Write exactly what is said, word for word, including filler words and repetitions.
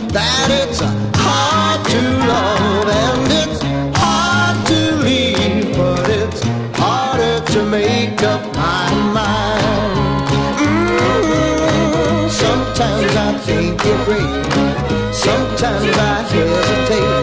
that it's hard to love and it's hard to leave, but it's harder to make up my mind. Mm, sometimes I think you're great, sometimes I hesitate.